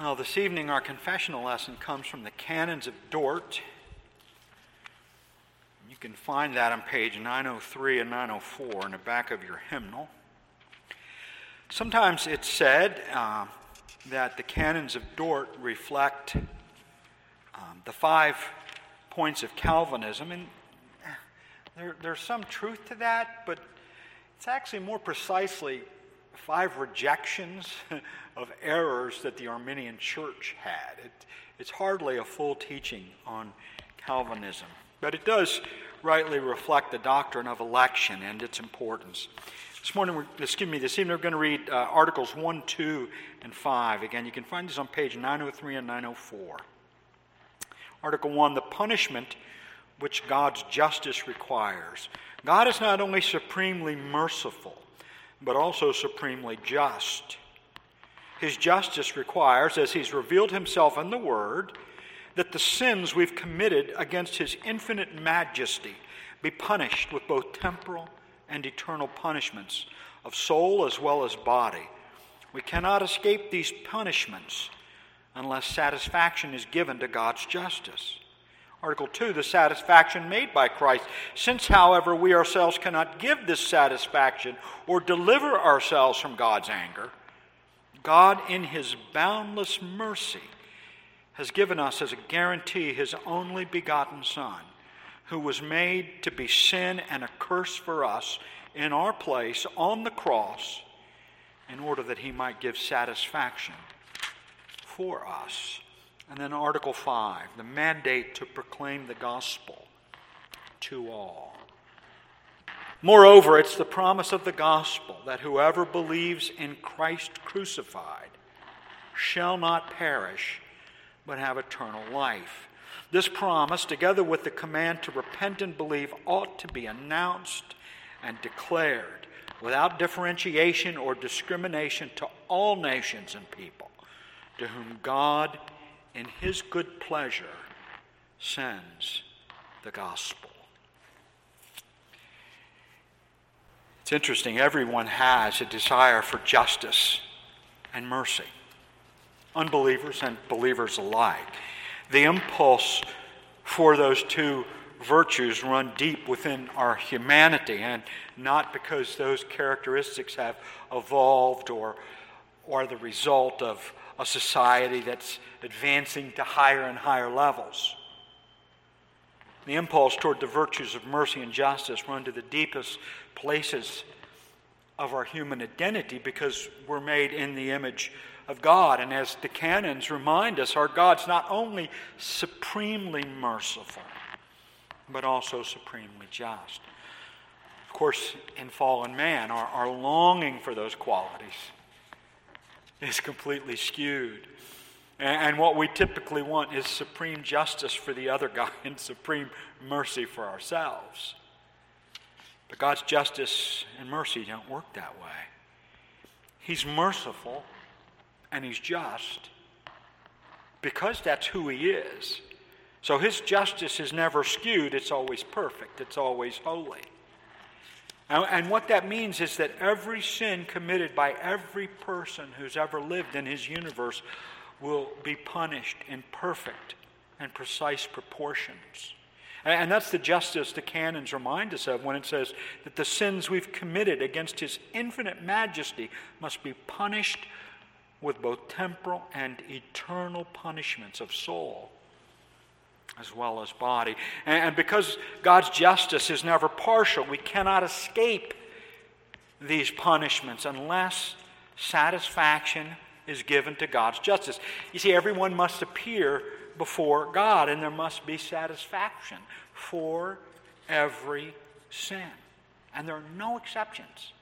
Well, this evening our confessional lesson comes from the Canons of Dort. You can find that on page 903 and 904 in the back of your hymnal. Sometimes it's said that the Canons of Dort reflect the 5 points of Calvinism, and there's some truth to that, but it's actually more precisely 5 rejections of errors that the Arminian Church had. It's hardly a full teaching on Calvinism, but it does rightly reflect the doctrine of election and its importance. This evening we're going to read Articles 1, 2, and 5. Again, you can find these on page 903 and 904. Article 1, the punishment which God's justice requires. God is not only supremely merciful, but also supremely just. His justice requires, as he's revealed himself in the Word, that the sins we've committed against his infinite majesty be punished with both temporal and eternal punishments of soul as well as body. We cannot escape these punishments unless satisfaction is given to God's justice. Article 2, the satisfaction made by Christ. Since, however, we ourselves cannot give this satisfaction or deliver ourselves from God's anger, God, in his boundless mercy, has given us as a guarantee his only begotten Son, who was made to be sin and a curse for us in our place on the cross, in order that he might give satisfaction for us. And then Article 5, the mandate to proclaim the gospel to all. Moreover, it's the promise of the gospel that whoever believes in Christ crucified shall not perish, but have eternal life. This promise, together with the command to repent and believe, ought to be announced and declared without differentiation or discrimination to all nations and people, to whom God, in his good pleasure, sends the gospel. It's interesting, everyone has a desire for justice and mercy, unbelievers and believers alike. The impulse for those 2 virtues run deep within our humanity, and not because those characteristics have evolved or are the result of a society that's advancing to higher and higher levels. The impulse toward the virtues of mercy and justice run to the deepest places of our human identity because we're made in the image of God. And as the canons remind us, our God's not only supremely merciful, but also supremely just. Of course, in fallen man, our longing for those qualities is completely skewed. And what we typically want is supreme justice for the other guy and supreme mercy for ourselves. But God's justice and mercy don't work that way. He's merciful and he's just because that's who he is. So his justice is never skewed. It's always perfect. It's always holy. And what that means is that every sin committed by every person who's ever lived in his universe will be punished in perfect and precise proportions. And that's the justice the canons remind us of when it says that the sins we've committed against his infinite majesty must be punished with both temporal and eternal punishments of soul as well as body. And because God's justice is never partial, we cannot escape these punishments unless satisfaction is given to God's justice. You see, everyone must appear before God, and there must be satisfaction for every sin. And there are no exceptions.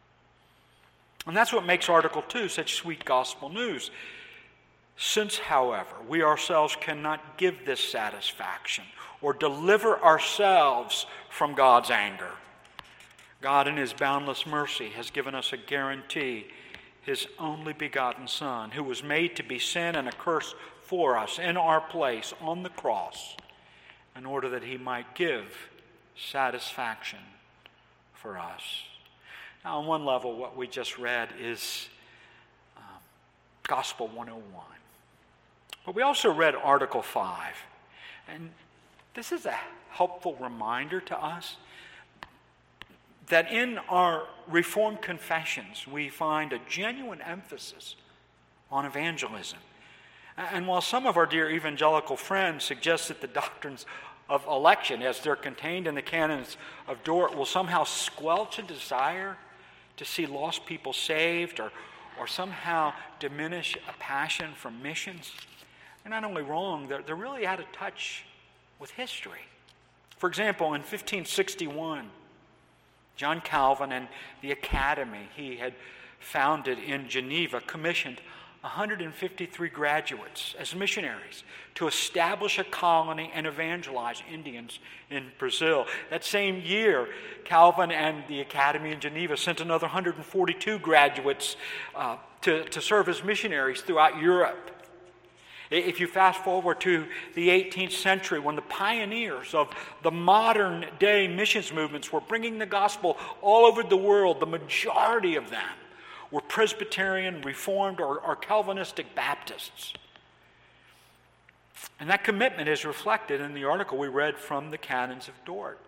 And that's what makes Article 2 such sweet gospel news. Since, however, we ourselves cannot give this satisfaction or deliver ourselves from God's anger, God in his boundless mercy has given us a guarantee, his only begotten Son, who was made to be sin and a curse for us in our place on the cross, in order that he might give satisfaction for us. Now, on one level, what we just read is Gospel 101. But we also read Article 5. And this is a helpful reminder to us that in our Reformed confessions, we find a genuine emphasis on evangelism. And while some of our dear evangelical friends suggest that the doctrines of election, as they're contained in the canons of Dort, will somehow squelch a desire to see lost people saved or somehow diminish a passion for missions, they're not only wrong, they're really out of touch with history. For example, in 1561, John Calvin and the academy he had founded in Geneva commissioned 153 graduates as missionaries to establish a colony and evangelize Indians in Brazil. That same year, Calvin and the academy in Geneva sent another 142 graduates to serve as missionaries throughout Europe. If you fast forward to the 18th century, when the pioneers of the modern day missions movements were bringing the gospel all over the world, the majority of them were Presbyterian, Reformed, or Calvinistic Baptists. And that commitment is reflected in the article we read from the Canons of Dort.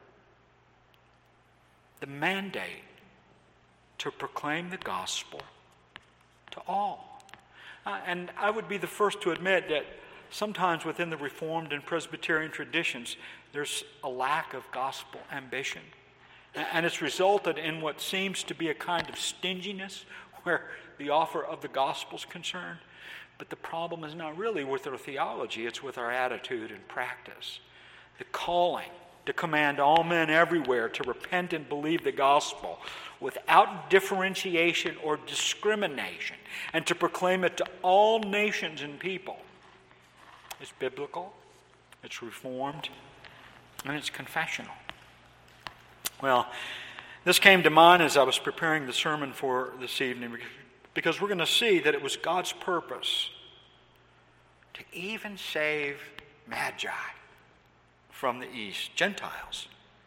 The mandate to proclaim the gospel to all. And I would be the first to admit that sometimes within the Reformed and Presbyterian traditions, there's a lack of gospel ambition. And it's resulted in what seems to be a kind of stinginess where the offer of the gospel is concerned. But the problem is not really with our theology, it's with our attitude and practice. The calling to command all men everywhere to repent and believe the gospel without differentiation or discrimination, and to proclaim it to all nations and people. It's biblical, it's reformed, and it's confessional. Well, this came to mind as I was preparing the sermon for this evening, because we're going to see that it was God's purpose to even save Magi from the East, Gentiles.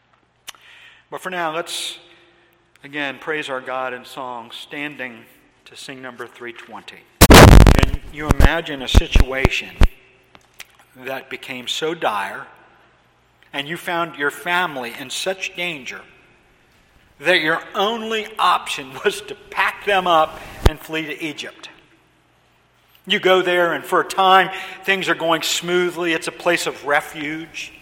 But for now, let's again praise our God in song, standing to sing number 320. Can you imagine a situation that became so dire, and you found your family in such danger that your only option was to pack them up and flee to Egypt? You go there, and for a time, things are going smoothly. It's a place of refuge.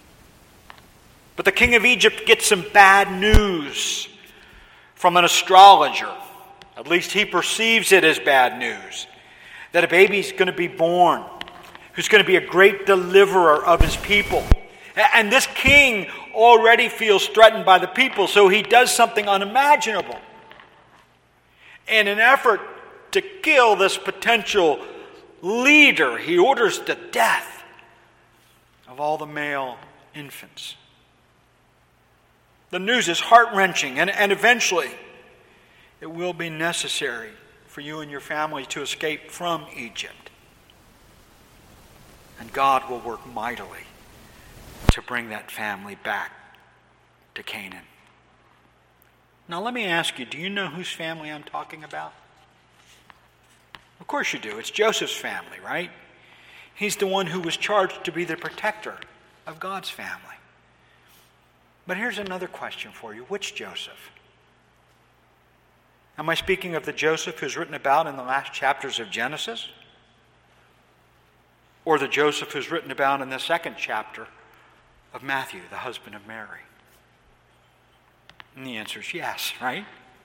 But the king of Egypt gets some bad news from an astrologer. At least he perceives it as bad news. That a baby's going to be born who's going to be a great deliverer of his people. And this king already feels threatened by the people, so he does something unimaginable. In an effort to kill this potential leader, he orders the death of all the male infants. The news is heart-wrenching, and eventually it will be necessary for you and your family to escape from Egypt. And God will work mightily to bring that family back to Canaan. Now let me ask you, do you know whose family I'm talking about? Of course you do. It's Joseph's family, right? He's the one who was charged to be the protector of God's family. But here's another question for you. Which Joseph? Am I speaking of the Joseph who's written about in the last chapters of Genesis? Or the Joseph who's written about in the second chapter of Matthew, the husband of Mary? And the answer is yes, right?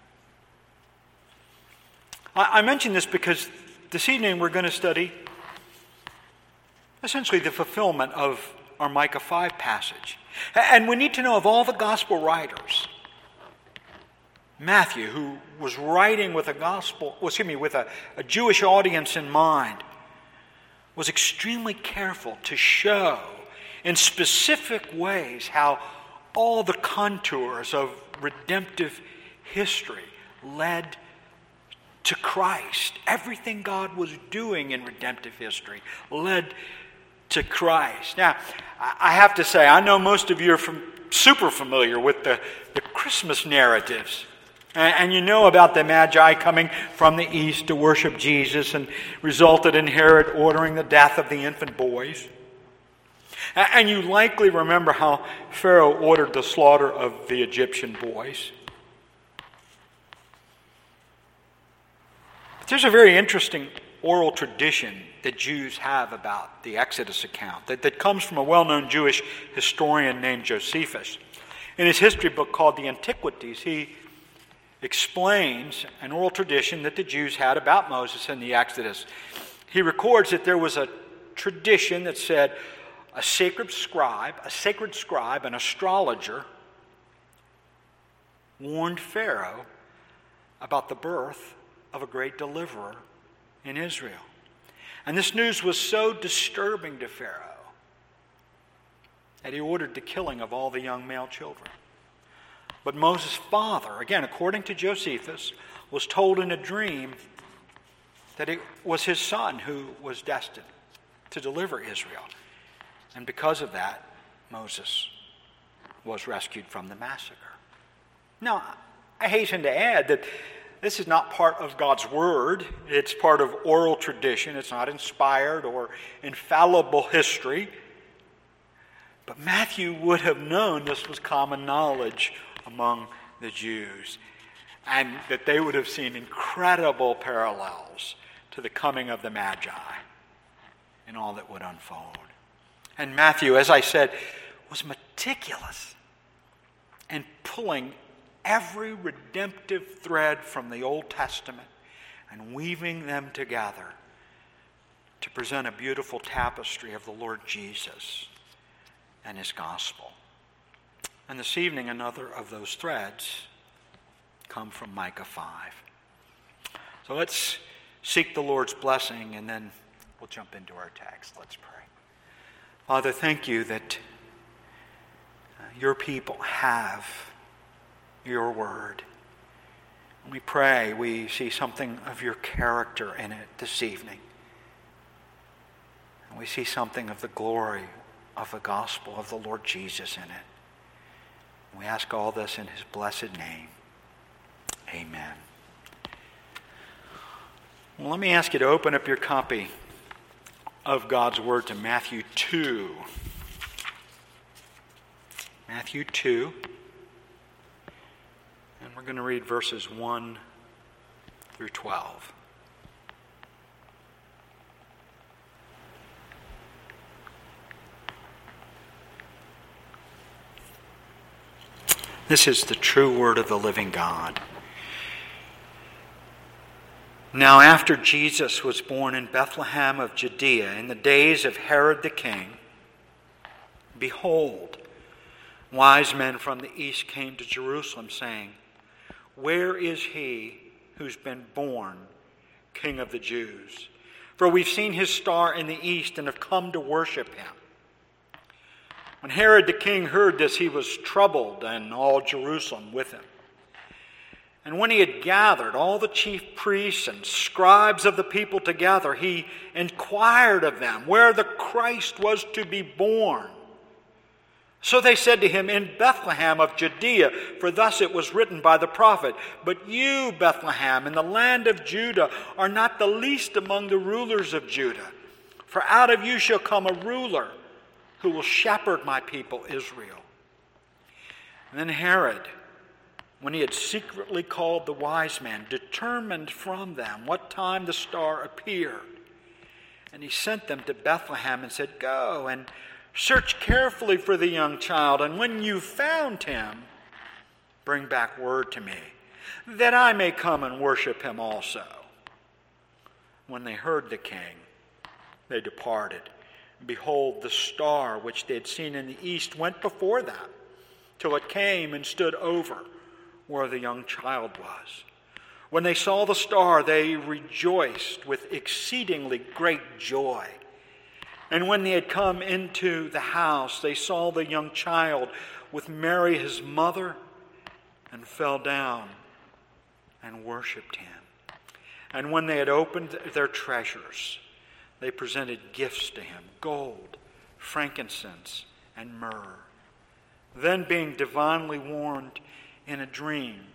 I mention this because this evening we're going to study essentially the fulfillment of our Micah 5 passage. And we need to know, of all the gospel writers, Matthew, who was writing with a Jewish audience in mind, was extremely careful to show in specific ways how all the contours of redemptive history led to Christ. Everything God was doing in redemptive history led to Christ. Now, I have to say, I know most of you are super familiar with the Christmas narratives And you know about the Magi coming from the east to worship Jesus and resulted in Herod ordering the death of the infant boys. And you likely remember how Pharaoh ordered the slaughter of the Egyptian boys. But there's a very interesting oral tradition that Jews have about the Exodus account that comes from a well-known Jewish historian named Josephus. In his history book called the Antiquities, he explains an oral tradition that the Jews had about Moses and the Exodus. He records that there was a tradition that said a sacred scribe, an astrologer, warned Pharaoh about the birth of a great deliverer in Israel. And this news was so disturbing to Pharaoh that he ordered the killing of all the young male children. But Moses' father, again, according to Josephus, was told in a dream that it was his son who was destined to deliver Israel. And because of that, Moses was rescued from the massacre. Now, I hasten to add that this is not part of God's word. It's part of oral tradition. It's not inspired or infallible history. But Matthew would have known this was common knowledge among the Jews, and that they would have seen incredible parallels to the coming of the Magi and all that would unfold. And Matthew, as I said, was meticulous in pulling every redemptive thread from the Old Testament and weaving them together to present a beautiful tapestry of the Lord Jesus and his gospel. And this evening, another of those threads come from Micah 5. So let's seek the Lord's blessing, and then we'll jump into our text. Let's pray. Father, thank you that your people have your word. When we pray, we see something of your character in it this evening. And we see something of the glory of the gospel of the Lord Jesus in it. We ask all this in his blessed name. Amen. Well, let me ask you to open up your copy of God's word to Matthew 2. Matthew 2. And we're going to read verses 1 through 12. This is the true word of the living God. Now, after Jesus was born in Bethlehem of Judea in the days of Herod the king, behold, wise men from the east came to Jerusalem, saying, "Where is he who's been born King of the Jews? For we've seen his star in the east and have come to worship him." When Herod the king heard this, he was troubled, and all Jerusalem with him. And when he had gathered all the chief priests and scribes of the people together, he inquired of them where the Christ was to be born. So they said to him, "In Bethlehem of Judea, for thus it was written by the prophet, but you, Bethlehem, in the land of Judah, are not the least among the rulers of Judah. For out of you shall come a ruler who will shepherd my people Israel." And then Herod, when he had secretly called the wise men, determined from them what time the star appeared. And he sent them to Bethlehem and said, "Go and search carefully for the young child, and when you found him, bring back word to me, that I may come and worship him also." When they heard the king, they departed. Behold, the star which they had seen in the east went before them, till it came and stood over where the young child was. When they saw the star, they rejoiced with exceedingly great joy. And when they had come into the house, they saw the young child with Mary his mother, and fell down and worshipped him. And when they had opened their treasures, they presented gifts to him, gold, frankincense, and myrrh. Then, being divinely warned in a dream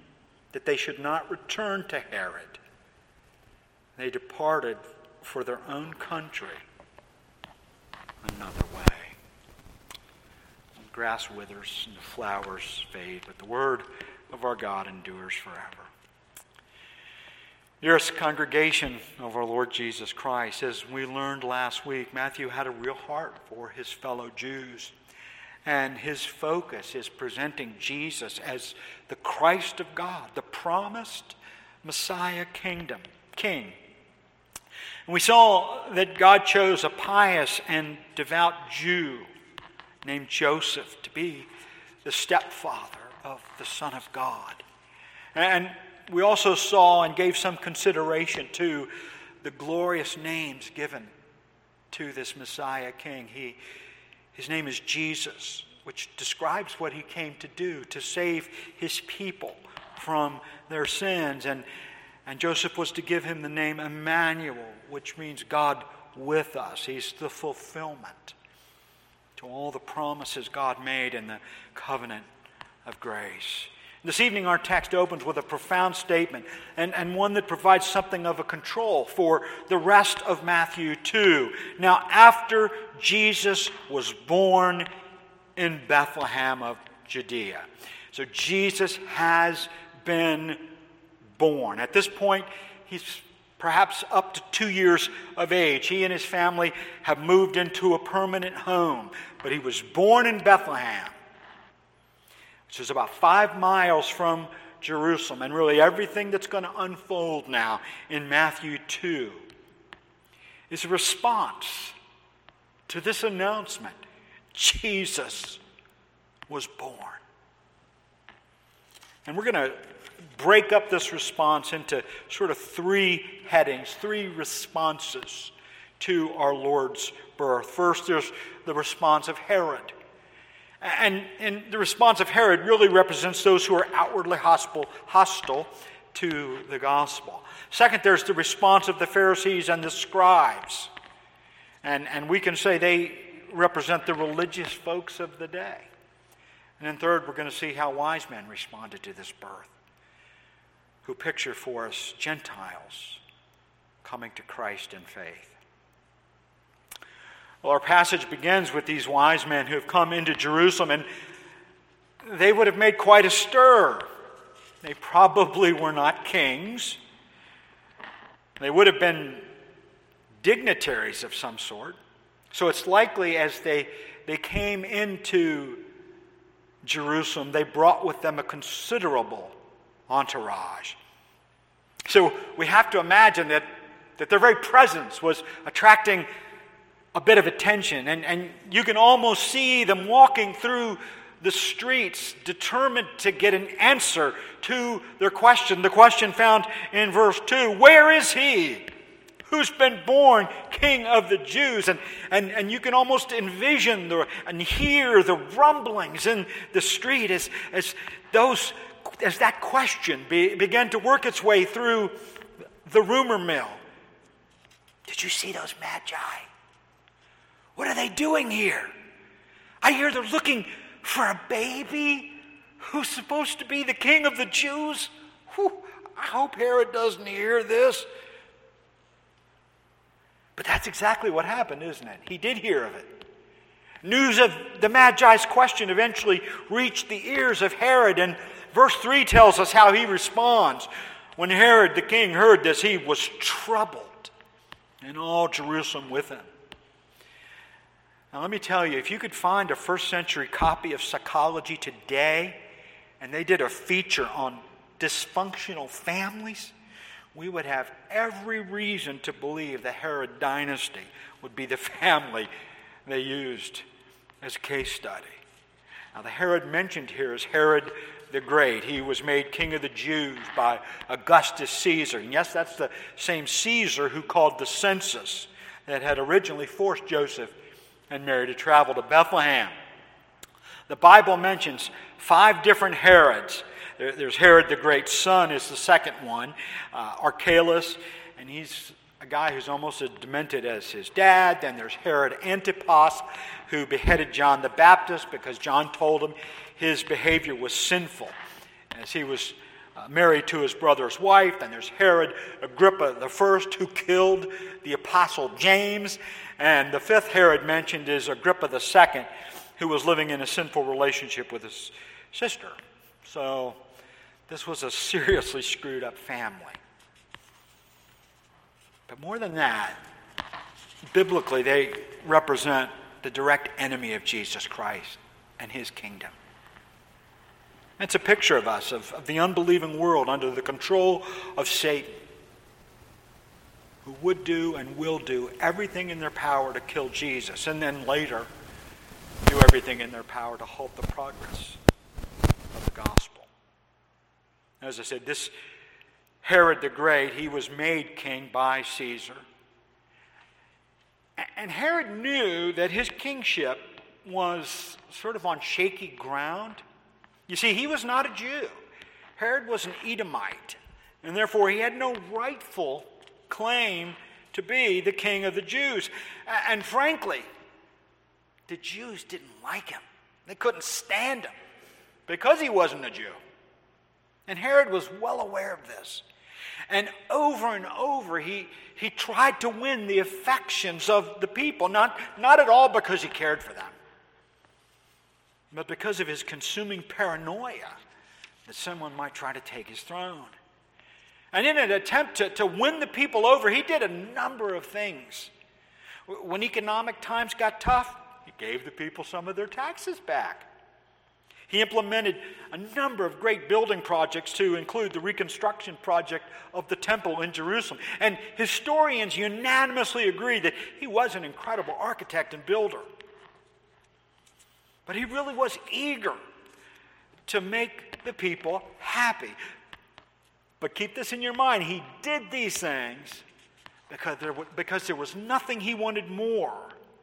that they should not return to Herod. They departed for their own country another way. The grass withers and the flowers fade, but the word of our God endures forever. Dearest congregation of our Lord Jesus Christ, as we learned last week, Matthew had a real heart for his fellow Jews. And his focus is presenting Jesus as the Christ of God, the promised Messiah King. And we saw that God chose a pious and devout Jew named Joseph to be the stepfather of the Son of God. And we also saw and gave some consideration to the glorious names given to this Messiah King. His name is Jesus, which describes what he came to do, to save his people from their sins. And Joseph was to give him the name Emmanuel, which means God with us. He's the fulfillment to all the promises God made in the covenant of grace. This evening our text opens with a profound statement and one that provides something of a control for the rest of Matthew 2. Now, after Jesus was born in Bethlehem of Judea. So Jesus has been born. At this point, he's perhaps up to 2 years of age. He and his family have moved into a permanent home. But he was born in Bethlehem, which is about 5 miles from Jerusalem. And really everything that's going to unfold now in Matthew 2 is a response to this announcement. Jesus was born. And we're going to break up this response into sort of 3 headings, 3 responses to our Lord's birth. First, there's the response of Herod. And the response of Herod really represents those who are outwardly hostile to the gospel. Second, there's the response of the Pharisees and the scribes. And we can say they represent the religious folks of the day. And then third, we're going to see how wise men responded to this birth, who picture for us Gentiles coming to Christ in faith. Well, our passage begins with these wise men who have come into Jerusalem, and they would have made quite a stir. They probably were not kings. They would have been dignitaries of some sort. So it's likely as they came into Jerusalem, they brought with them a considerable entourage. So we have to imagine that their very presence was attracting a bit of attention. And you can almost see them walking through the streets, determined to get an answer to their question. The question found in verse 2, where is he who's been born King of the Jews? And you can almost envision and hear the rumblings in the street as that question began to work its way through the rumor mill. Did you see those magi? What are they doing here? I hear they're looking for a baby who's supposed to be the King of the Jews. Whew, I hope Herod doesn't hear this. But that's exactly what happened, isn't it? He did hear of it. News of the Magi's question eventually reached the ears of Herod, and verse 3 tells us how he responds. When Herod the king heard this, he was troubled, and all Jerusalem with him. Now let me tell you, if you could find a first century copy of Psychology today, and they did a feature on dysfunctional families, we would have every reason to believe the Herod dynasty would be the family they used as a case study. Now the Herod mentioned here is Herod the Great. He was made king of the Jews by Augustus Caesar. And yes, that's the same Caesar who called the census that had originally forced Joseph and Mary to travel to Bethlehem. The Bible mentions 5 different Herods. There's Herod the Great's son is the second one, Archelaus, and he's a guy who's almost as demented as his dad. Then there's Herod Antipas, who beheaded John the Baptist because John told him his behavior was sinful as he was married to his brother's wife. Then there's Herod Agrippa I, who killed the apostle James. And the fifth Herod mentioned is Agrippa II, who was living in a sinful relationship with his sister. So this was a seriously screwed up family. But more than that, biblically they represent the direct enemy of Jesus Christ and his kingdom. It's a picture of us, of the unbelieving world under the control of Satan, who would do and will do everything in their power to kill Jesus, and then later do everything in their power to halt the progress of the gospel. As I said, this Herod the Great, he was made king by Caesar. And Herod knew that his kingship was sort of on shaky ground. You see, he was not a Jew. Herod was an Edomite, and therefore he had no rightful claim to be the king of the Jews. And frankly, the Jews didn't like him. They couldn't stand him because he wasn't a Jew. And Herod was well aware of this. And over, he tried to win the affections of the people, not at all because he cared for them, but because of his consuming paranoia that someone might try to take his throne. And in an attempt to win the people over, he did a number of things. When economic times got tough, he gave the people some of their taxes back. He implemented a number of great building projects to include the reconstruction project of the temple in Jerusalem. And historians unanimously agree that he was an incredible architect and builder. But he really was eager to make the people happy. But keep this in your mind. He did these things because there was nothing he wanted more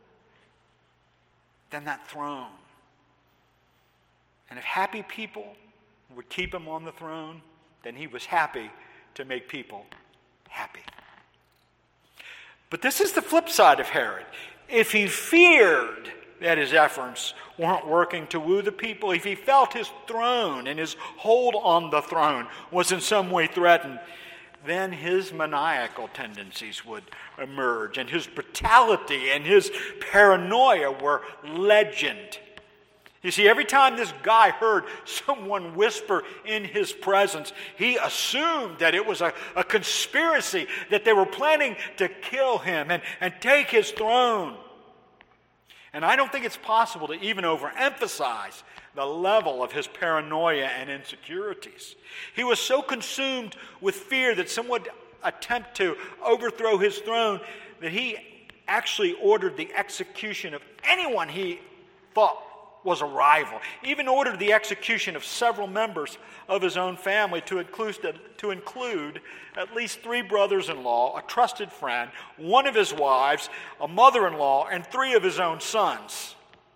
than that throne. And if happy people would keep him on the throne, then he was happy to make people happy. But this is the flip side of Herod. If he feared that his efforts weren't working to woo the people, if he felt his throne and his hold on the throne was in some way threatened, then his maniacal tendencies would emerge, and his brutality and his paranoia were legend. You see, every time this guy heard someone whisper in his presence, he assumed that it was a conspiracy, that they were planning to kill him and take his throne. And I don't think it's possible to even overemphasize the level of his paranoia and insecurities. He was so consumed with fear that someone would attempt to overthrow his throne that he actually ordered the execution of anyone he thought was a rival. Even ordered the execution of several members of his own family, to include at least 3 brothers-in-law, a trusted friend, 1 of his wives, a mother-in-law, and 3 of his own sons.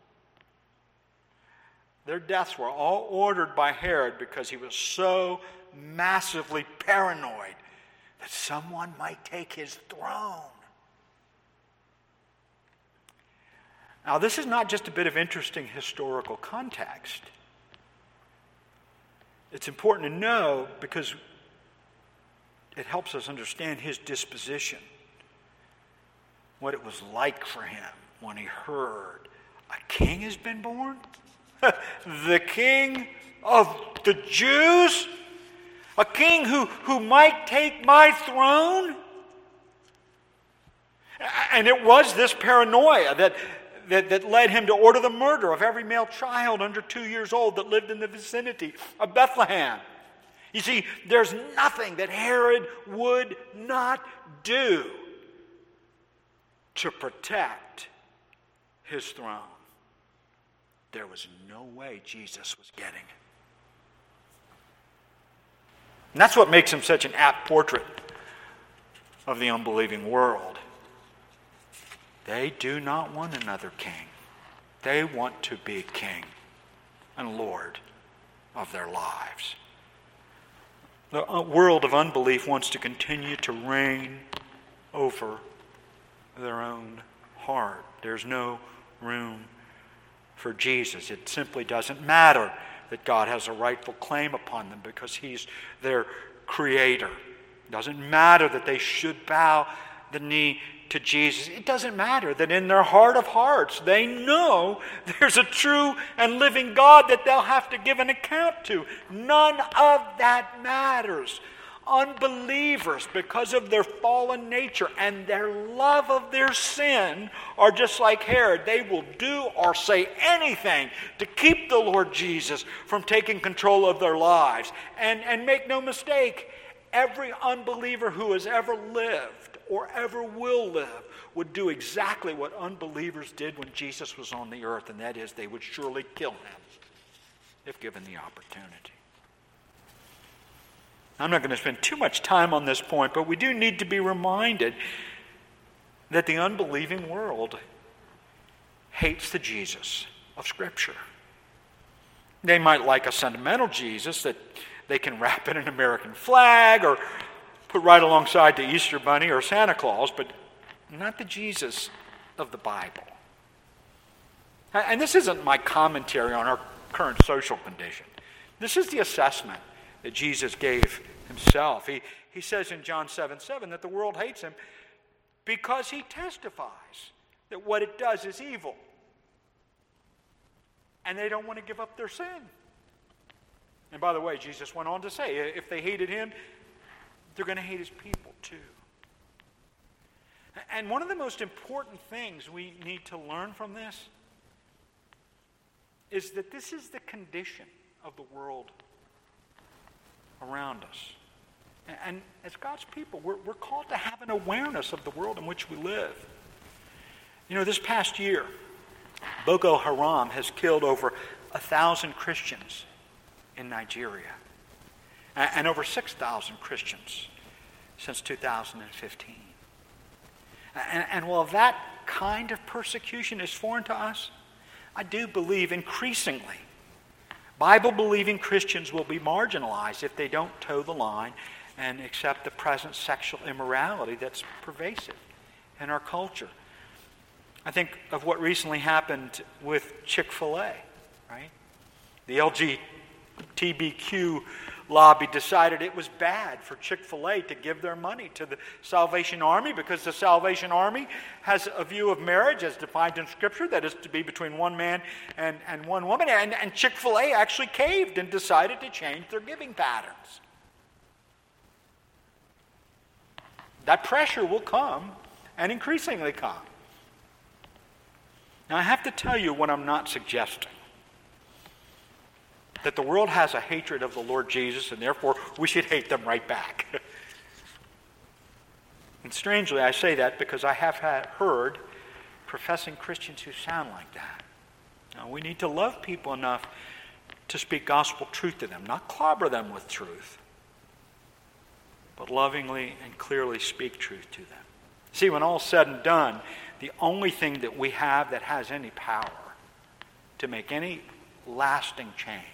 Their deaths were all ordered by Herod because he was so massively paranoid that someone might take his throne. Now, this is not just a bit of interesting historical context. It's important to know because it helps us understand his disposition, what it was like for him when he heard a king has been born? The king of the Jews? A king who might take my throne? And it was this paranoia that led him to order the murder of every male child under 2 years old that lived in the vicinity of Bethlehem. You see, there's nothing that Herod would not do to protect his throne. There was no way Jesus was getting it. And that's what makes him such an apt portrait of the unbelieving world. They do not want another king. They want to be king and Lord of their lives. The world of unbelief wants to continue to reign over their own heart. There's no room for Jesus. It simply doesn't matter that God has a rightful claim upon them because He's their Creator. It doesn't matter that they should bow the knee to Jesus. It doesn't matter that in their heart of hearts they know there's a true and living God that they'll have to give an account to. None of that matters. Unbelievers, because of their fallen nature and their love of their sin, are just like Herod. They will do or say anything to keep the Lord Jesus from taking control of their lives. And make no mistake, every unbeliever who has ever lived or ever will live would do exactly what unbelievers did when Jesus was on the earth, and that is they would surely kill him if given the opportunity. I'm not going to spend too much time on this point, but we do need to be reminded that the unbelieving world hates the Jesus of Scripture. They might like a sentimental Jesus that they can wrap in an American flag or put right alongside the Easter Bunny or Santa Claus, but not the Jesus of the Bible. And this isn't my commentary on our current social condition. This is the assessment that Jesus gave himself. He says in John 7:7 that the world hates him because he testifies that what it does is evil. And they don't want to give up their sin. And by the way, Jesus went on to say, if they hated him, they're going to hate his people too. And one of the most important things we need to learn from this is that this is the condition of the world around us. And as God's people, we're called to have an awareness of the world in which we live. You know, this past year, Boko Haram has killed over 1,000 Christians in Nigeria and over 6,000 Christians since 2015. And while that kind of persecution is foreign to us, I do believe increasingly Bible-believing Christians will be marginalized if they don't toe the line and accept the present sexual immorality that's pervasive in our culture. I think of what recently happened with Chick-fil-A, right? The LGBTQ lobby decided it was bad for Chick-fil-A to give their money to the Salvation Army because the Salvation Army has a view of marriage as defined in Scripture that is to be between one man and one woman. And Chick-fil-A actually caved and decided to change their giving patterns. That pressure will come and increasingly come. Now, I have to tell you what I'm not suggesting. That the world has a hatred of the Lord Jesus, and therefore we should hate them right back. And strangely, I say that because I have heard professing Christians who sound like that. Now, we need to love people enough to speak gospel truth to them, not clobber them with truth, but lovingly and clearly speak truth to them. See, when all's said and done, the only thing that we have that has any power to make any lasting change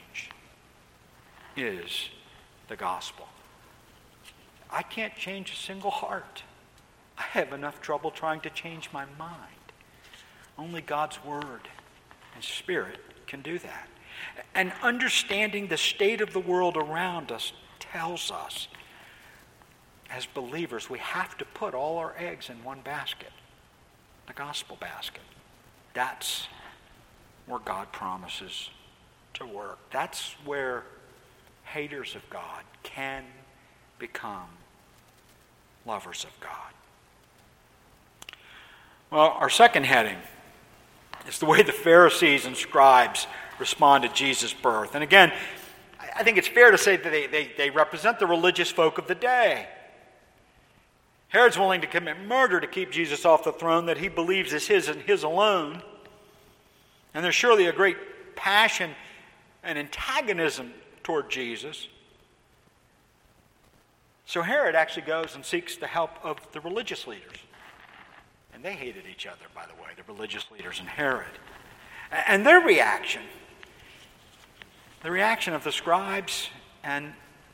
is the gospel. I can't change a single heart. I have enough trouble trying to change my mind. Only God's Word and Spirit can do that. And understanding the state of the world around us tells us, as believers, we have to put all our eggs in one basket, the gospel basket. That's where God promises to work. That's where haters of God can become lovers of God. Well, our second heading is the way the Pharisees and scribes respond to Jesus' birth. And again, I think it's fair to say that they represent the religious folk of the day. Herod's willing to commit murder to keep Jesus off the throne that he believes is his and his alone. And there's surely a great passion and antagonism toward Jesus. So Herod actually goes and seeks the help of the religious leaders. And they hated each other, by the way, the religious leaders and Herod. And their reaction, the reaction of the scribes and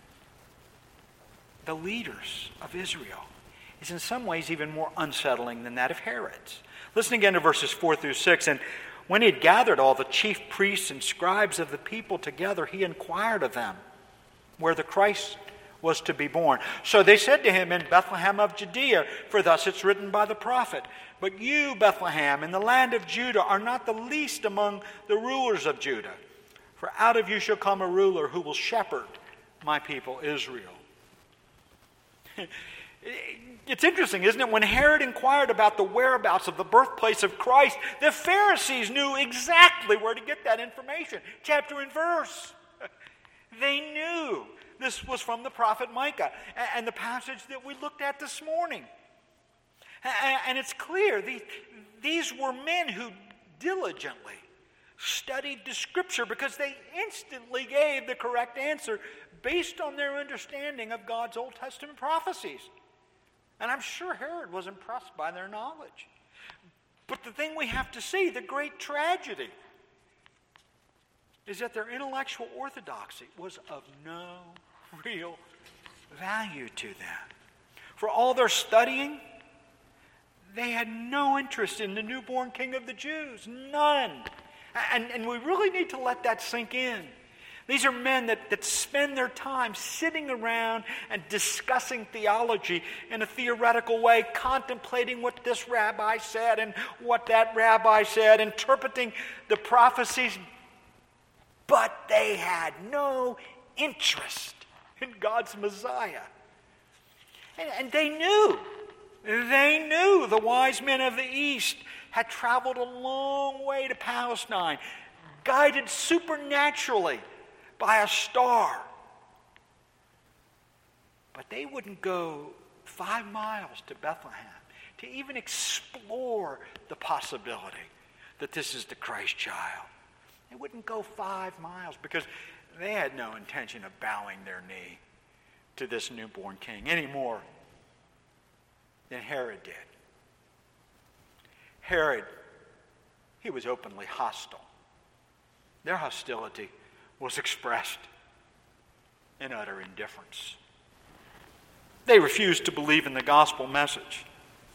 the leaders of Israel, is in some ways even more unsettling than that of Herod's. Listen again to verses 4 through 6. And when he had gathered all the chief priests and scribes of the people together, he inquired of them where the Christ was to be born. So they said to him, in Bethlehem of Judea, for thus it's written by the prophet, but you, Bethlehem, in the land of Judah, are not the least among the rulers of Judah. For out of you shall come a ruler who will shepherd my people Israel. It's interesting, isn't it? When Herod inquired about the whereabouts of the birthplace of Christ, the Pharisees knew exactly where to get that information. Chapter and verse. They knew this was from the prophet Micah and the passage that we looked at this morning. And it's clear, these were men who diligently studied the Scripture because they instantly gave the correct answer based on their understanding of God's Old Testament prophecies. And I'm sure Herod was impressed by their knowledge. But the thing we have to see, the great tragedy, is that their intellectual orthodoxy was of no real value to them. For all their studying, they had no interest in the newborn King of the Jews. None. And we really need to let that sink in. These are men that spend their time sitting around and discussing theology in a theoretical way, contemplating what this rabbi said and what that rabbi said, interpreting the prophecies. But they had no interest in God's Messiah. And they knew the wise men of the East had traveled a long way to Palestine, guided supernaturally by a star. But they wouldn't go 5 miles to Bethlehem to even explore the possibility that this is the Christ child. They wouldn't go 5 miles because they had no intention of bowing their knee to this newborn king any more than Herod did. Herod, he was openly hostile. Their hostility was expressed in utter indifference. They refused to believe in the gospel message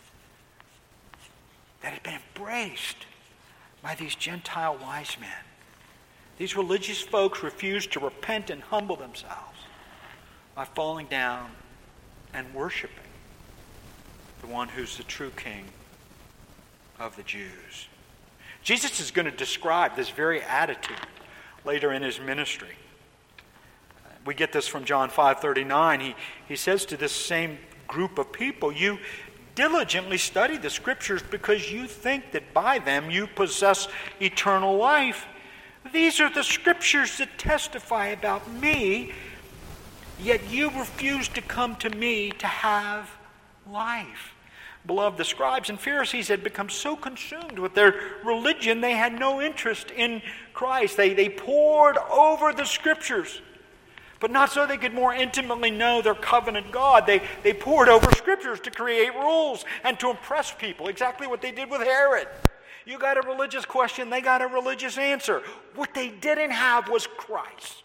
that had been embraced by these Gentile wise men. These religious folks refused to repent and humble themselves by falling down and worshiping the one who's the true king of the Jews. Jesus is going to describe this very attitude later in his ministry. We get this from John 5:39. He says to this same group of people, you diligently study the Scriptures because you think that by them you possess eternal life. These are the Scriptures that testify about me, yet you refuse to come to me to have life. Beloved, the scribes and Pharisees had become so consumed with their religion, they had no interest in Christ. They pored over the Scriptures, but not so they could more intimately know their covenant God. They pored over Scriptures to create rules and to impress people, exactly what they did with Herod. You got a religious question, they got a religious answer. What they didn't have was Christ.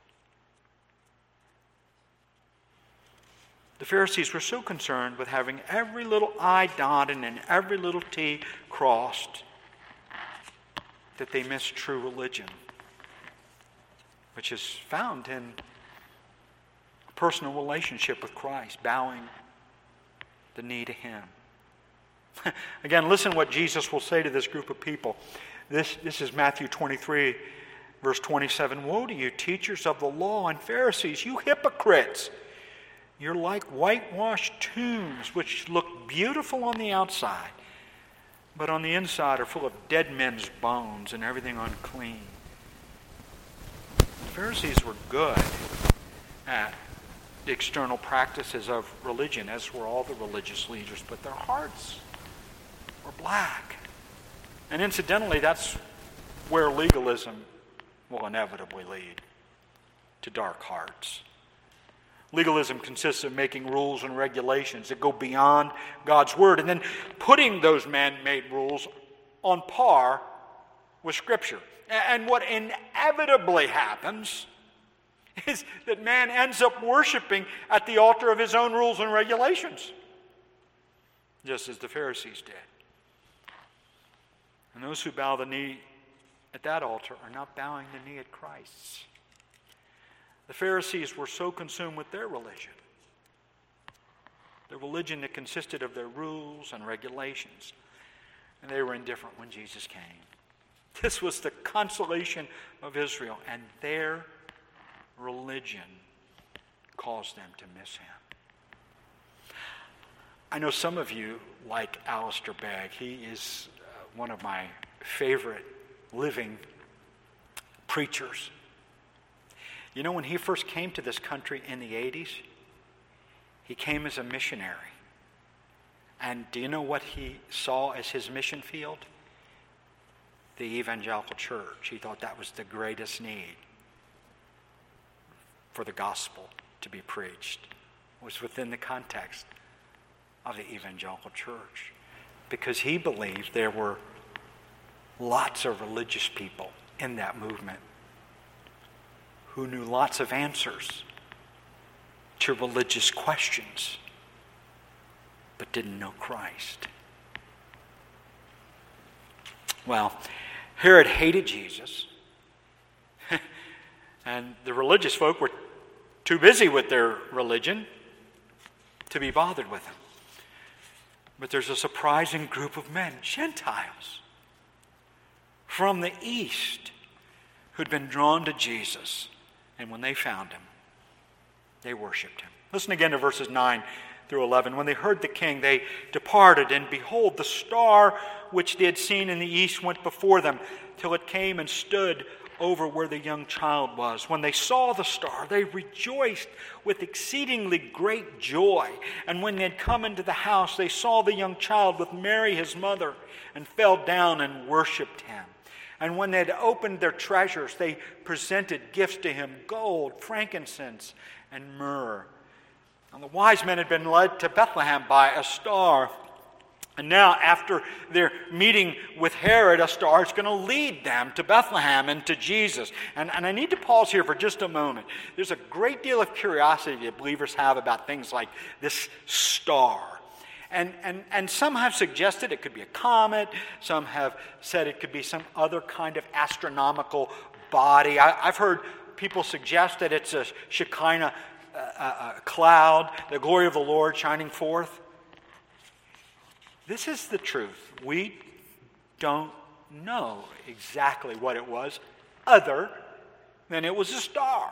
The Pharisees were so concerned with having every little I dotted and every little T crossed that they missed true religion, which is found in a personal relationship with Christ, bowing the knee to Him. Again, listen what Jesus will say to this group of people. This is Matthew 23, verse 27. Woe to you, teachers of the law and Pharisees, you hypocrites! You're like whitewashed tombs, which look beautiful on the outside, but on the inside are full of dead men's bones and everything unclean. The Pharisees were good at the external practices of religion, as were all the religious leaders, but their hearts were black. And incidentally, that's where legalism will inevitably lead, to dark hearts. Legalism consists of making rules and regulations that go beyond God's Word and then putting those man-made rules on par with Scripture. And what inevitably happens is that man ends up worshiping at the altar of his own rules and regulations, just as the Pharisees did. And those who bow the knee at that altar are not bowing the knee at Christ's. The Pharisees were so consumed with their religion, the religion that consisted of their rules and regulations, and they were indifferent when Jesus came. This was the consolation of Israel, and their religion caused them to miss him. I know some of you like Alistair Begg. He is one of my favorite living preachers. You know, when he first came to this country in the 80s, he came as a missionary. And do you know what he saw as his mission field? The evangelical church. He thought that was the greatest need for the gospel to be preached. It was within the context of the evangelical church, because he believed there were lots of religious people in that movement who knew lots of answers to religious questions but didn't know Christ. Well, Herod hated Jesus, and the religious folk were too busy with their religion to be bothered with him. But there's a surprising group of men, Gentiles, from the east, who'd been drawn to Jesus. And when they found him, they worshiped him. Listen again to verses 9 through 11. When they heard the king, they departed, and behold, the star which they had seen in the east went before them, till it came and stood over where the young child was. When they saw the star, they rejoiced with exceedingly great joy. And when they had come into the house, they saw the young child with Mary his mother, and fell down and worshipped him. And when they had opened their treasures, they presented gifts to him, gold, frankincense, and myrrh. And the wise men had been led to Bethlehem by a star. And now, after their meeting with Herod, a star is going to lead them to Bethlehem and to Jesus. And I need to pause here for just a moment. There's a great deal of curiosity that believers have about things like this star. And some have suggested it could be a comet. Some have said it could be some other kind of astronomical body. I've heard people suggest that it's a Shekinah cloud, the glory of the Lord shining forth. This is the truth. We don't know exactly what it was, other than it was a star.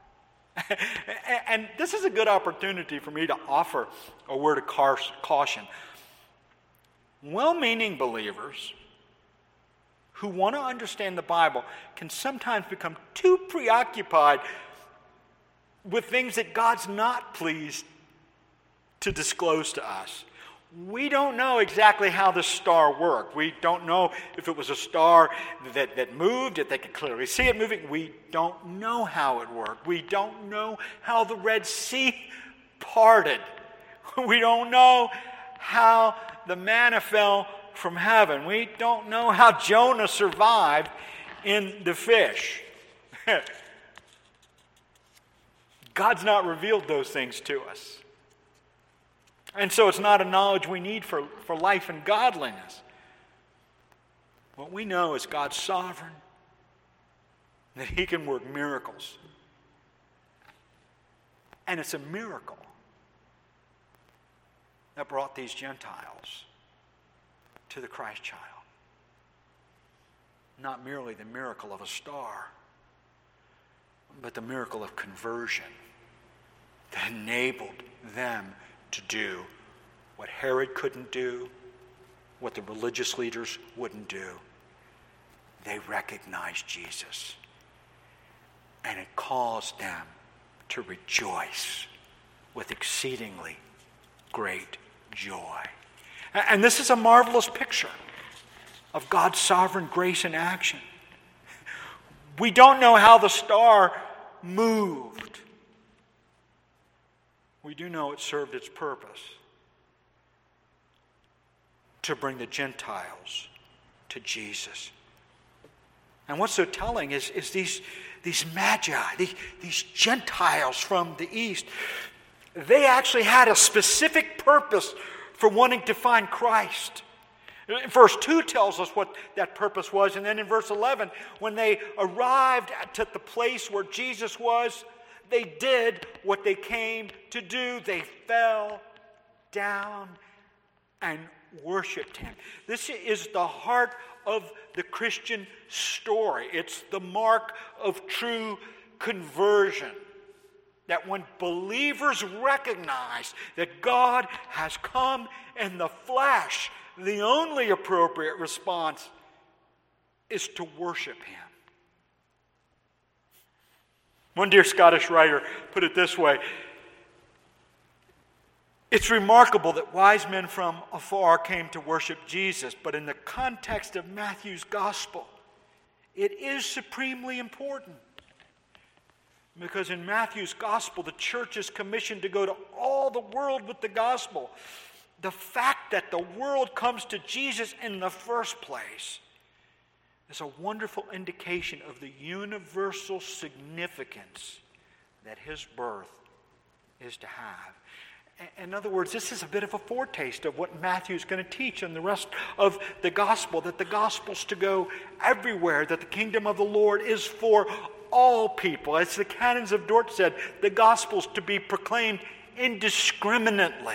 And this is a good opportunity for me to offer a word of caution. Well-meaning believers who want to understand the Bible can sometimes become too preoccupied with things that God's not pleased to disclose to us. We don't know exactly how the star worked. We don't know if it was a star that moved, if they could clearly see it moving. We don't know how it worked. We don't know how the Red Sea parted. We don't know how the manna fell from heaven. We don't know how Jonah survived in the fish. God's not revealed those things to us. And so it's not a knowledge we need for life and godliness. What we know is God's sovereign, that he can work miracles. And it's a miracle that brought these Gentiles to the Christ child. Not merely the miracle of a star, but the miracle of conversion that enabled them to do what Herod couldn't do, what the religious leaders wouldn't do. They recognized Jesus, and it caused them to rejoice with exceedingly great joy. And this is a marvelous picture of God's sovereign grace in action. We don't know how the star moved. We do know it served its purpose to bring the Gentiles to Jesus. And what's so telling is these magi, these Gentiles from the east, they actually had a specific purpose for wanting to find Christ. Verse 2 tells us what that purpose was, and then in verse 11, when they arrived at the place where Jesus was, they did what they came to do. They fell down and worshiped him. This is the heart of the Christian story. It's the mark of true conversion. That when believers recognize that God has come in the flesh, the only appropriate response is to worship him. One dear Scottish writer put it this way: it's remarkable that wise men from afar came to worship Jesus, but in the context of Matthew's gospel, it is supremely important. Because in Matthew's gospel, the church is commissioned to go to all the world with the gospel. The fact that the world comes to Jesus in the first place is a wonderful indication of the universal significance that his birth is to have. In other words, this is a bit of a foretaste of what Matthew's going to teach in the rest of the gospel, that the gospel's to go everywhere, that the kingdom of the Lord is for all people. As the canons of Dort said, the gospel's to be proclaimed indiscriminately.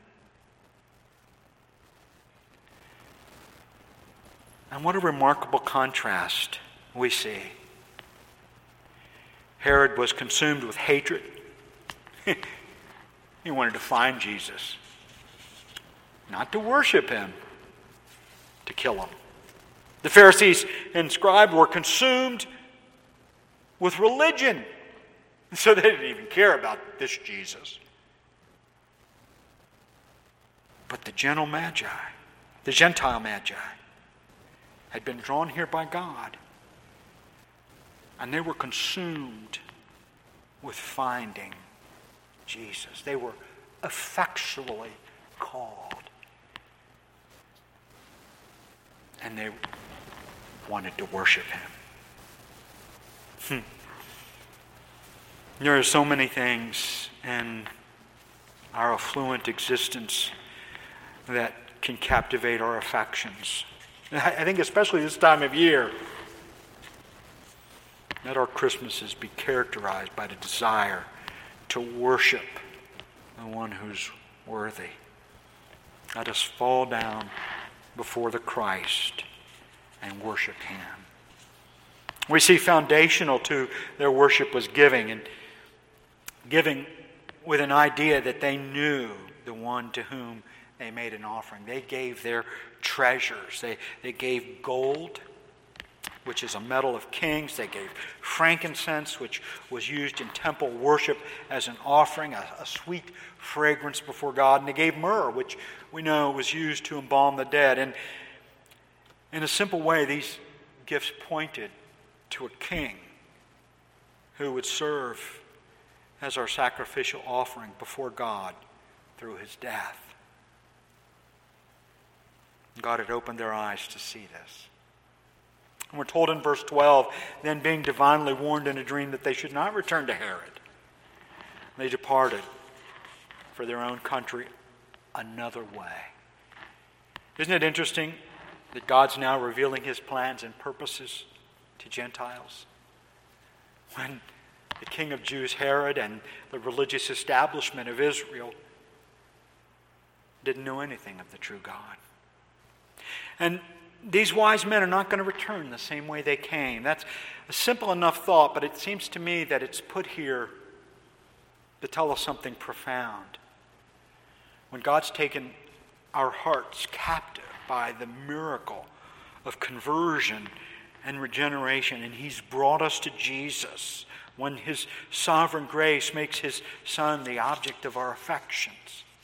And what a remarkable contrast we see. Herod was consumed with hatred. He wanted to find Jesus, not to worship him, to kill him. The Pharisees and scribes were consumed with religion, so they didn't even care about this Jesus. But the Gentile Magi, had been drawn here by God, and they were consumed with finding Jesus. They were effectually called, and they wanted to worship him. There are so many things in our affluent existence that can captivate our affections. I think especially this time of year, let our Christmases be characterized by the desire to worship the one who's worthy. Let us fall down before the Christ and worship him. We see foundational to their worship was giving, and giving with an idea that they knew the one to whom they made an offering. They gave their treasures. They gave gold, which is a metal of kings. They gave frankincense, which was used in temple worship as an offering, a sweet fragrance before God. And they gave myrrh, which we know was used to embalm the dead. And in a simple way, these gifts pointed to a king who would serve as our sacrificial offering before God through his death. God had opened their eyes to see this. And we're told in verse 12, then being divinely warned in a dream that they should not return to Herod, they departed for their own country another way. Isn't it interesting that God's now revealing his plans and purposes to Gentiles? When the king of Jews, Herod, and the religious establishment of Israel didn't know anything of the true God. And these wise men are not going to return the same way they came. That's a simple enough thought, but it seems to me that it's put here to tell us something profound. When God's taken our hearts captive by the miracle of conversion and regeneration, and he's brought us to Jesus, when his sovereign grace makes his Son the object of our affections,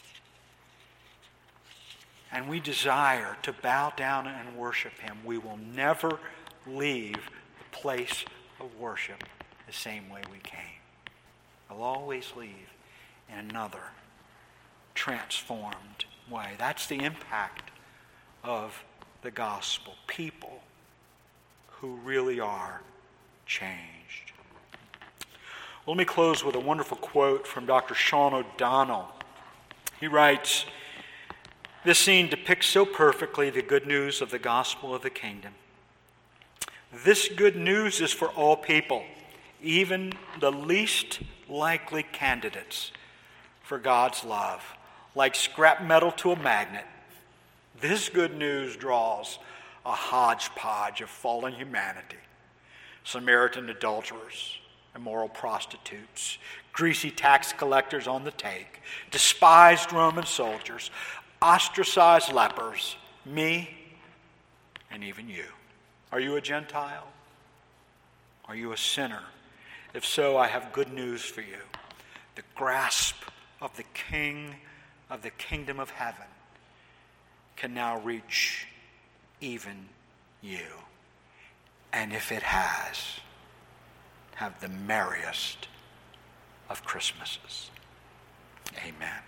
and we desire to bow down and worship him, we will never leave the place of worship the same way we came. We'll always leave in another transformed way. That's the impact of the gospel. People who really are changed. Well, let me close with a wonderful quote from Dr. Sean O'Donnell. He writes, This scene depicts so perfectly the good news of the gospel of the kingdom. This good news is for all people, even the least likely candidates for God's love. Like scrap metal to a magnet, this good news draws a hodgepodge of fallen humanity. Samaritan adulterers, immoral prostitutes, greasy tax collectors on the take, despised Roman soldiers, ostracized lepers, me, and even you. Are you a Gentile? Are you a sinner? If so, I have good news for you. The grasp of the King of the kingdom of heaven can now reach even you. And if it has, have the merriest of Christmases. Amen.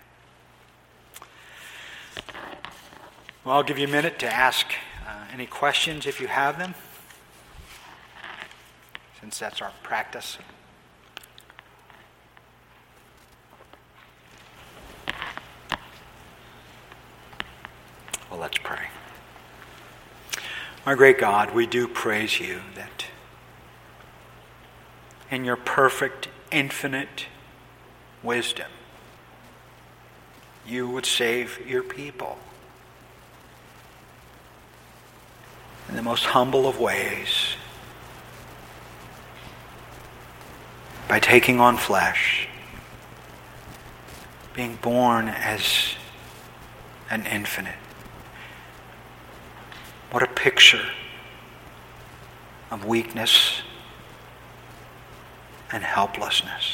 Well, I'll give you a minute to ask any questions if you have them, since that's our practice. Well, let's pray. Our great God, we do praise you that in your perfect, infinite wisdom, you would save your people in the most humble of ways, by taking on flesh, being born as an infant. What a picture of weakness and helplessness.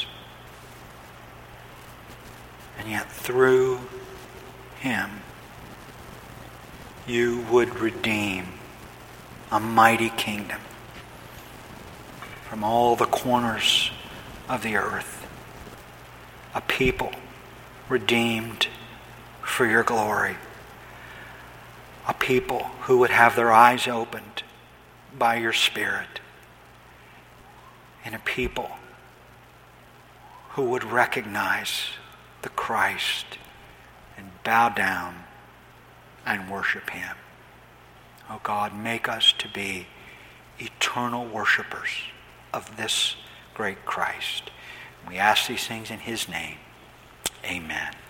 And yet through him, you would redeem a mighty kingdom from all the corners of the earth. A people redeemed for your glory. A people who would have their eyes opened by your Spirit. And a people who would recognize the Christ and bow down and worship him. Oh God, make us to be eternal worshipers of this great Christ. We ask these things in his name. Amen.